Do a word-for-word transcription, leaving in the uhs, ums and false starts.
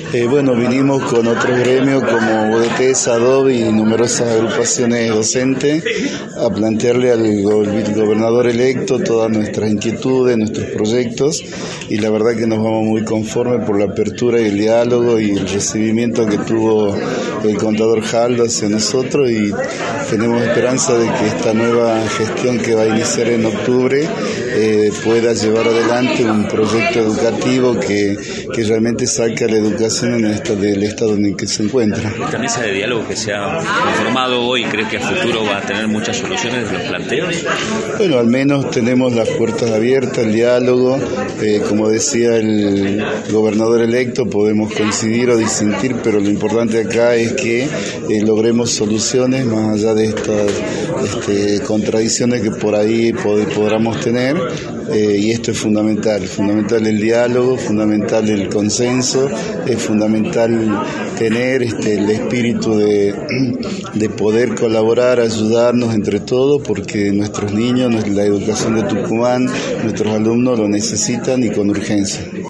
Eh, bueno, vinimos con otros gremios como U D T, SADOB y numerosas agrupaciones docentes a plantearle al go- gobernador electo todas nuestras inquietudes, nuestros proyectos, y la verdad que nos vamos muy conformes por la apertura y el diálogo y el recibimiento que tuvo el contador Jaldo hacia nosotros, y tenemos esperanza de que esta nueva gestión que va a iniciar en octubre eh, pueda llevar adelante un proyecto educativo que, que realmente saque a la educación en esta, del estado en el que se encuentra. Esta mesa de diálogo que se ha conformado hoy, ¿cree que a futuro va a tener muchas soluciones de los planteos? Bueno, al menos tenemos las puertas abiertas, el diálogo, eh, como decía el gobernador electo, podemos coincidir o disentir, pero lo importante acá es que eh, logremos soluciones más allá de estas este, contradicciones que por ahí pod- podamos tener, eh, y esto es fundamental, fundamental el diálogo, fundamental el consenso, es fundamental tener este, el espíritu de, de poder colaborar, ayudarnos entre todos, porque nuestros niños, la educación de Tucumán, nuestros alumnos lo necesitan y con urgencia.